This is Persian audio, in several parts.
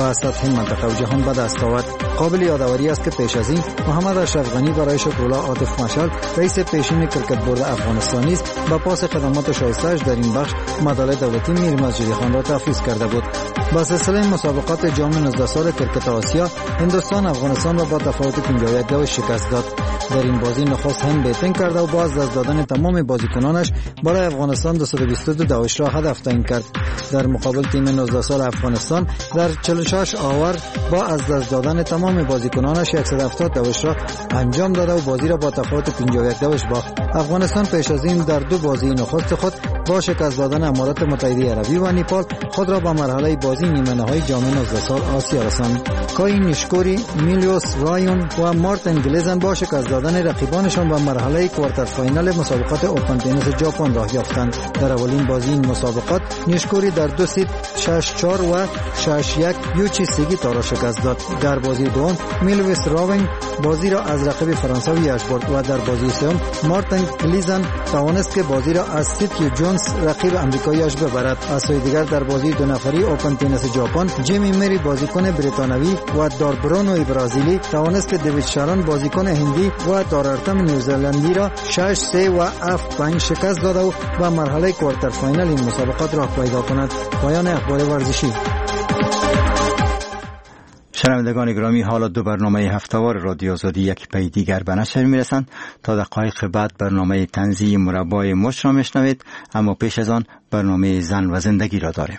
و سطح منطقه و جهان به دست آورد. قابل یادآوری است که پیش از این محمد اشرف غنی برای شکرالله عاطف مشعل رئیس پیشین کرکت بورد افغانستانی است با پاس خدمات شایسته‌اش در این بخش مدال دولتی میر مسجدی خان را تفویض کرده بود. با سلسله مسابقات جام 19 سال کرکت آسیا هندوستان افغانستان را با تفاوت 51 گل شکست داد. در این بازی نخست هم بیتینگ کرد و با از دست دادن تمام بازیکنانش برای افغانستان 222 داوش را هدف تعیین کرد. در مقابل تیم 19 سال افغانستان در 46 آور با از دست دادن تمام بازیکنانش 170 داوش را انجام داد و بازی را با تفاوت 51 داوش باخت. افغانستان پیش از این در دو بازی نخست خود با شکست دادن امارات متحده عربی و نیپال خود را به مرحله بازی نیمه نهایی جام 19 سال آسیا رساند. کای نیشکوری، میلیوس رایون و مارتین گلیزن با شکست دادن رقیبانشان به مرحله کوارتر فاینال مسابقات اوپن تنیس ژاپن راه یافتند. در اولین بازی این مسابقات نیشکوری در 2 ست 6-4 و 6-1 یوچی سیگیتا را شکست داد. در بازی دوم میلیوس راون بازی را از رقیب فرانسویش برد و در بازی سوم مارتین گلیزن توانست که بازی را از سیتیو جونز رقیب آمریکاییش ببرد. از سوی دیگر در بازی دو نفری اوپن تنیس ژاپن جیمی مری بازیکن بریتانوی و داربرونو برزیلی توانست که دیوید شارون بازیکن هندی و دارارتم نیوزلندی را 6-3 و 7-5 شکست داد و به مرحله کوارتر فاینال این مسابقات راه پیدا کند. پایان اخبار ورزشی. شنوندگان گرامی، حالا دو برنامه هفته‌وار رادیو آزادی یک پی دیگر به نشر میرسند. تا دقایق بعد برنامه طنزی مربای مچ را میشنوید، اما پیش از آن برنامه زن و زندگی را داریم.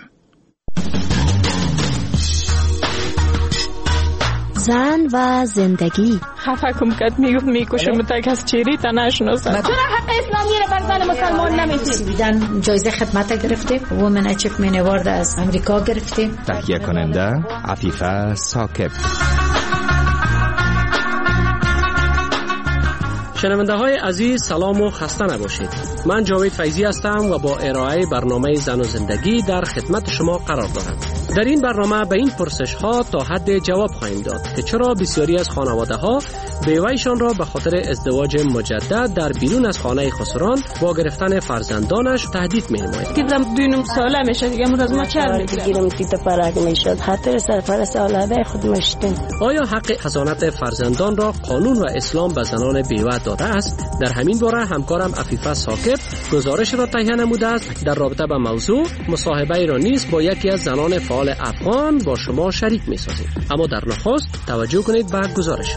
زن و زندگی. خفکم کد میکشم تا کس چیری تا نشناسم. چرا حق اسلامی را بر زن مسلمان نمیدید؟ جایزه خدمت گرفته، وومن اچیومنت اوارد از امریکا گرفته. تهیه کننده عفیفه ثاقب. شنونده های عزیز سلام و خسته نباشید. من جاوید فیضی هستم و با ارائه برنامه زن و زندگی در خدمت شما قرار دارم. در این برنامه به این پرسش ها تا حد جواب خواهیم داد که چرا بسیاری از خانواده ها بیوه‌شان را به خاطر ازدواج مجدد در بیرون از خانه خسران با گرفتن فرزندانش تهدید می‌نماید. دیدم 2 ساله میشه دیگه مرز ما چند میگیرم تیتا پرک میشد خاطر سرپرست اولاده خود مشتیم. آیا حق حضانت فرزندان را قانون و اسلام به زنان بیوه داده است؟ در همین باره همکارم عفیفه ثاقب گزارش را تهیه نموده است. در رابطه با موضوع مصاحبه را نیز با یکی از زنان فعال افغان با شما شریک می‌سازیم. اما در نخست توجه کنید به گزارش.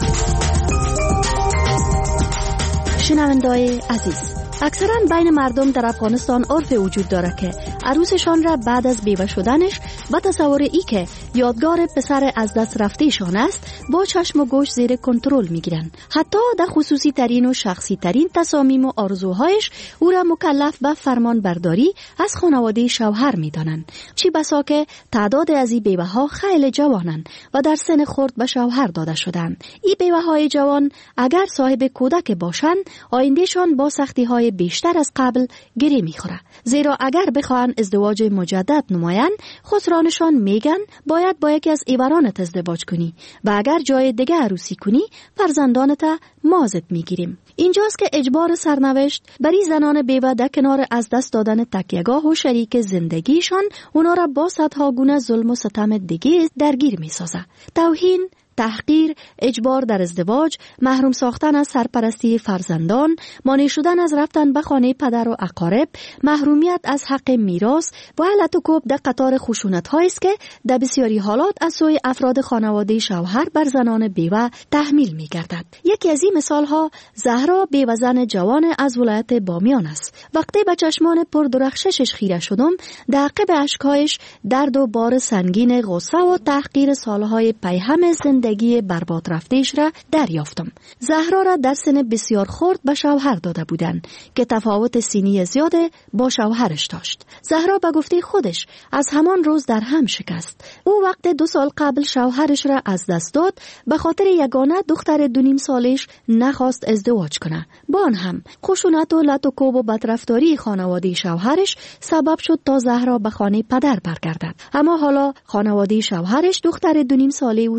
شنونده‌های عزیز، اکثرا بین مردم در افغانستان عرف وجود داره که عروسشان را بعد از بیوه شدنش با تصور ای که یادگار پسر از دست رفتهشان است با چشم و گوش زیر کنترل میگیرن. حتی در خصوصی ترین و شخصی ترین تصامیم و آرزوهایش او را مکلف به فرمان برداری از خانواده شوهر میدانن. چی بسا که تعداد از این بیوه ها خیلی جوانن و در سن خرد به شوهر داده شدن. این بیوه های جوان اگر صاحب کودک باشند آیندهشان با سختی های بیشتر از قبل گره میخوره، زیرا اگر بخواهن ازدواج مجدد نمایند خسرانشان میگن باید با یکی از ایورانت ازدواج کنی و اگر جای دیگه عروسی کنی فرزندانت مازت میگیریم. اینجاست که اجبار سرنوشت بری زنان بیوه در کنار از دست دادن تکیه‌گاه و شریک زندگیشان اونا را با صدها گونه ظلم و ستم دیگه درگیر میسازه. توهین، تحقیر، اجبار در ازدواج، محروم ساختن از سرپرستی فرزندان، مانع شدن از رفتن به خانه پدر و اقارب، محرومیت از حق میراث و علت و کوب در قطار خشونت‌هایی است که در بسیاری حالات از سوی افراد خانواده شوهر بر زنان بیوه تحمیل می‌گردد. یکی از این مثال‌ها زهرا بیوه زن جوان از ولایت بامیان است. وقتی به چشمان پردرخششش خیره شدم، در عقب اشک‌هایش درد و بار سنگین غصه و تحقیر سالهای پیهم زندگی برباد رفتهش را دریافتم. زهرا را در سن بسیار خرد به شوهر داده بودند که تفاوت سنی زیاد با شوهرش داشت. زهرا به گفته خودش از همان روز در هم شکست. او وقت 2 سال قبل شوهرش را از دست داد به خاطر یگانه دختر 2.5 سالش نخواست ازدواج کنه. با آن هم خشونت و لط و کوب و بدرفتاری خانواده شوهرش سبب شد تا زهرا به خانه پدر برگردد. اما حالا خانواده شوهرش دختر 2.5 ساله او را از او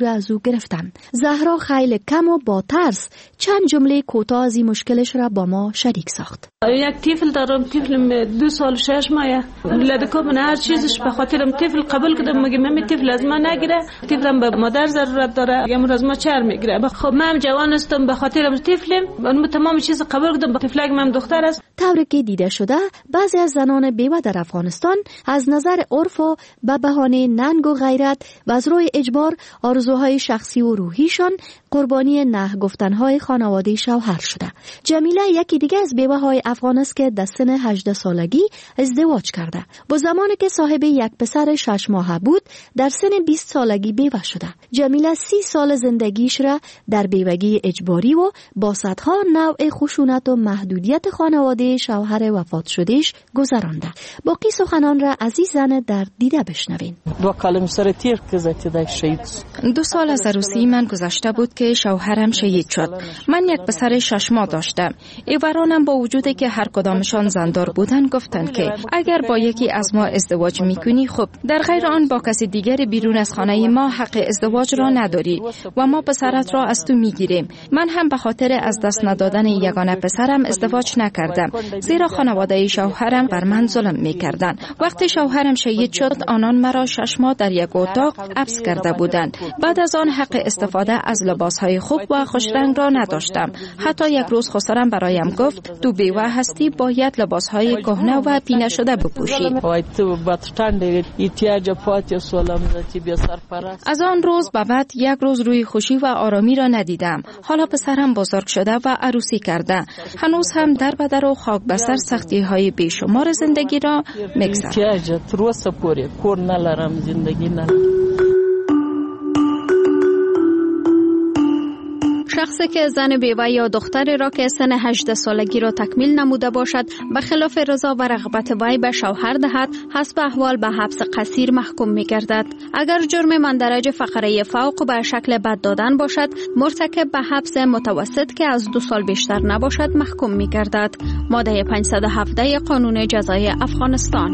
گرفتند. زهرا خیلی کم و با ترس چند جمله کوتاه از این مشکلش را با ما شریک ساخت. یک طفل دارم، طفلم 2 سال 6 ماه. لدکو من هر چیزش به خاطرم طفل قبول کردم، مگه من طفل از من نگیره، طفلم به مادر ضرورت داره، اگه از ما چر میگیره. خب من جوان هستم، به خاطرم طفلم من تمام چیز قبول کردم، طفلک من دختر است. طوری که دیده شده بعضی از زنان بیوه در افغانستان از نظر عرف و به بهانه ننگ و غیرت و از روی اجبار آرزوهای شخصی و روحیشان قربانی نه گفتنهای خانواده شوهر شده. جمیله یکی دیگه از بیوه های افغان است که در سن 18 سالگی ازدواج کرده. با زمانی که صاحب یک پسر 6 ماهه بود در سن 20 سالگی بیوه شده. جمیله 30 سال زندگیش را در بیوگی اجباری و با صدها نوع خشونت و محدودیت خانواده شوهر وفات شدهش گذرانده. باقی سخنان را از این زن در دیده بشنوین. 2 سال از عروسی من گذشته بود که شوهرم شهید شد. من یک پسر 6 ماه داشتم. ایورانم با وجودی که هر کدامشان زندار بودن گفتند که اگر با یکی از ما ازدواج میکنی خب، در غیر آن با کسی دیگر بیرون از خانه ما حق ازدواج را نداری و ما پسرت را از تو میگیریم. من هم به خاطر از دست ندادن یگانه پسرم ازدواج نکردم، زیرا خانواده شوهرم بر من ظلم میکردند. وقتی شوهرم شهید شد آنان مرا 6 ماه در یک اتاق حبس کرده بودند. بعد از آن حق استفاده از لباسهای خوب و خوش رنگ را نداشتم. حتی یک روز خسرم برایم گفت تو بیوه هستی، باید لباسهای کهنه و پینه شده بپوشی. از آن روز به بعد یک روز روی خوشی و آرامی را ندیدم. حالا پسرم بزرگ شده و عروسی کرده. هنوز هم در بدر و خاک بسر سختی های بیشمار زندگی را میگذرم. شخصی که زن بیوه یا دختری را که سن 18 سالگی را تکمیل نموده باشد به خلاف رضا و رغبت وی به شوهر دهد، حسب احوال به حبس قصیر محکوم می گردد. اگر جرم مندرج فقره فوق به شکل بد دادن باشد، مرتکب به حبس متوسط که از 2 سال بیشتر نباشد محکوم می گردد. ماده 517 قانون جزای افغانستان.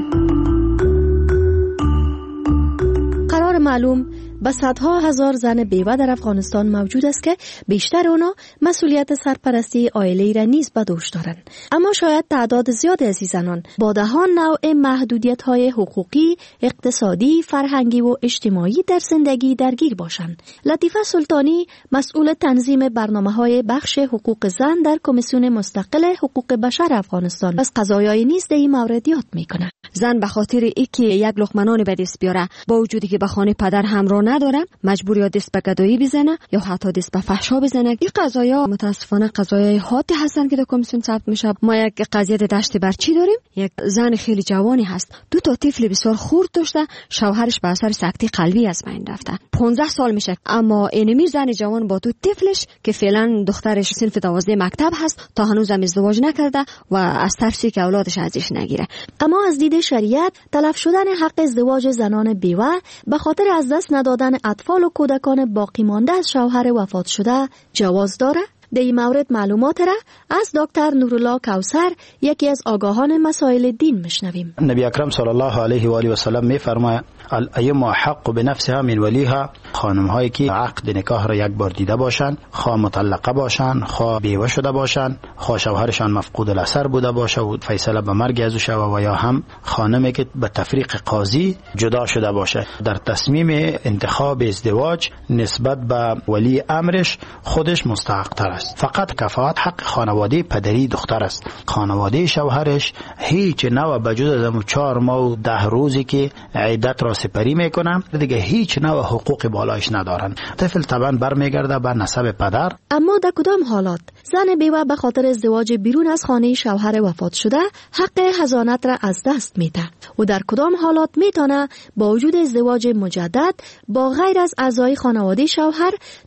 قرار معلوم به صدها هزار زن بیوه در افغانستان موجود است که بیشتر اونا مسئولیت سرپرستی عائله را نیز به دوش دارند. اما شاید تعداد زیاد از این زنان با دهان نوع محدودیت‌های حقوقی، اقتصادی، فرهنگی و اجتماعی در زندگی درگیر باشند. لطیفه سلطانی مسئول تنظیم برنامه‌های بخش حقوق زن در کمیسیون مستقل حقوق بشر افغانستان از قضایای نیز در این مورد یاد می‌کند. زن به خاطر اینکه یک لقمه نان به دست بیاره، با وجودی که به خانه پدر همراه نداره، مجبور یا دست به گدایی بزنه یا حتی دست به فحشا بزنه. این قضایا متاسفانه قضایای حادی هستن که در کمیسیون ثبت میشه. ما یک قضیه دشت برچی داریم. یک زن خیلی جوانی هست، 2 تا طفل بسیار خرد داشته، شوهرش به اثر سکته قلبی از بین رفته. 15 سال میشه، اما اینمی زن جوان با 2 طفلش که فعلا دخترش صنف 12 مکتب هست تا هنوز هم ازدواج نکرده و از ترسی که اولادش ازش نگیره. اما از دید شریعت تلف شدن حق ازدواج زنان بیوه به خاطر از دست ندادن اطفال و کودکان باقی مانده از شوهر وفات شده جواز داره؟ در این مورد معلومات را از دکتر نورالله کوثر، یکی از آگاهان مسائل دین، میشنویم. نبی اکرم صلی الله علیه و آله و سلم میفرماید الایما حق بنفسها من ولیها، خانم هایی که عقد نکاح را یک بار دیده باشند، خواه مطلقه باشند، خواه بیوه شده باشند، خواه شوهرشان مفقود الاثر بوده باشه و فیصله به مرگ ازو شوه، و یا هم خانمی که به تفریق قاضی جدا شده باشه، در تصمیم انتخاب ازدواج نسبت به ولی امرش خودش مستحق تر است. فقط کفایت حق خانواده پدری دختر است. خانواده شوهرش هیچ نوع بجز از 4 ماه و 10 روزی که عدت را سپری میکنن دیگه هیچ نوع حقوق بالایش ندارن. طفل طبعا برمیگرده به نسب پدر. اما در کدام حالات زن بیوه به خاطر ازدواج بیرون از خانه شوهر وفات شده حق حضانت را از دست میده و در کدام حالات میتونه با وجود ازدواج مجدد با غیر از اعضای خانواده شوهر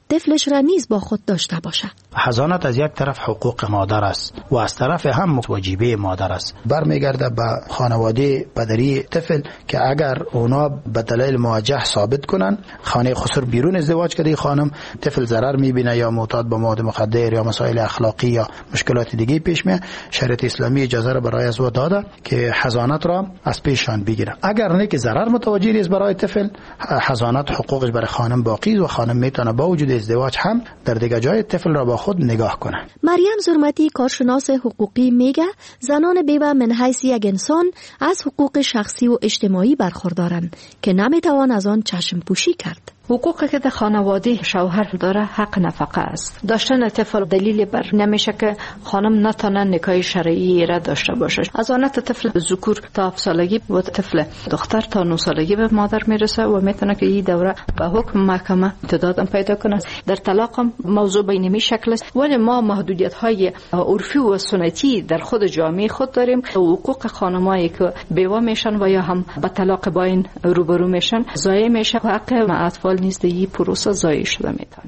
طفلش را نیز با خود داشته باشه. حضانت از یک طرف حقوق مادر است و از طرف هم واجبه مادر است. برمیگرده به خانواده پدری طفل که اگر اونا به دلایل موجه ثابت کنن خانه خسر بیرون ازدواج کرده خانم، طفل ضرر میبینه یا معتاد به مواد مخدر یا مسائل اخلاقی یا مشکلات دیگه پیش میاد، شریعت اسلامی اجازه را برای ازوا داده که حضانت را از پیشان بگیره. اگر نه که ضرر متوجه است برای طفل، حضانت حقوقش برای خانم باقی و خانم میتونه با وجود ازدواج هم در دیگه جای طفل را با خود نگاه کنه. مریم زرمتی کارشناس حقوقی میگه زنان بیوه من حیث یک انسان از حقوق شخصی و اجتماعی برخوردارند که نمیتوان از آن چشم پوشی کرد. حقوقی که در خانواده شوهر داره حق نفقه است. داشتن طفل دلیل بر نمیشه که خانم نتونه نکاح شرعی را داشته باشه. از آن طفل ذکور تا 7 سالگی و طفل دختر تا 9 سالگی به مادر میرسه و میتونه که این دوره به حکم محکمه امتداد پیدا کنه. در طلاق هم موضوع به این شکل است، ولی ما محدودیت های عرفی و سنتی در خود جامعه خود داریم. حقوق خانمایی که بیوه میشن و یا هم به طلاق باین روبرو میشن ضایع میشه و حق اطفال نیز این پروسه ضایع شده میتونه.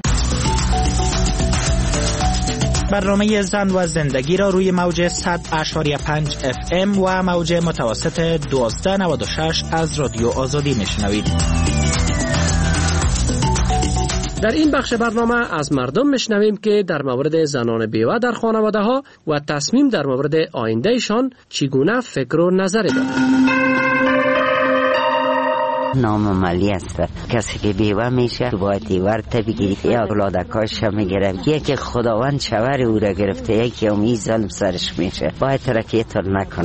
برنامه زن و زندگی را روی موج 100.5 FM و موج متوسط 1296 از رادیو آزادی میشنوید. در این بخش برنامه از مردم میشنویم که در مورد زنان بیوه در خانواده ها و تصمیم در مورد آیندهشان چگونه فکر و نظر دارند. نامعملی است. کسی که بیوه میشه باید ورته بگیری یا اولادکاش میگیره. یکی خداوند شوهر او را گرفته، یکی امی ظلم سرش میشه. باید ترکیه نکنه.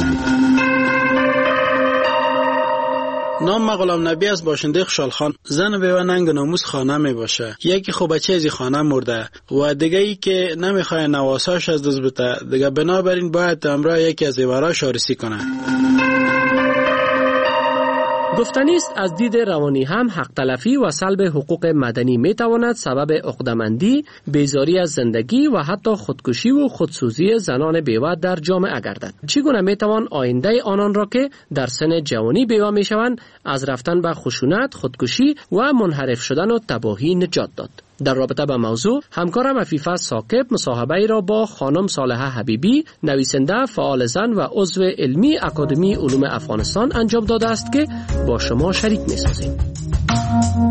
نام من غلام نبی از باشنده خوشحال خان. زن بیوه ننگ ناموس خانه می باشه. یکی خب بچه از خانه مرده و دیگه ای که نمیخواد نواساش از دست بده، دیگه بنابراین باید همراه یکی از ایوراش آرسی کنه. گفتنی است از دید روانی هم حق تلفی و سلب حقوق مدنی می تواند سبب عقده‌مندی، بیزاری از زندگی و حتی خودکشی و خودسوزی زنان بیوه در جامعه گردد. چگونه می توان آینده آنان را که در سن جوانی بیوه می شوند از رفتن به خشونت، خودکشی و منحرف شدن و تباهی نجات داد؟ در رابطه با موضوع همکارم عفیفه ثاقب مصاحبه‌ای را با خانم صالحه حبیبی، نویسنده، فعال زن و عضو علمی اکادمی علوم افغانستان انجام داده است که با شما شریک می‌سازیم.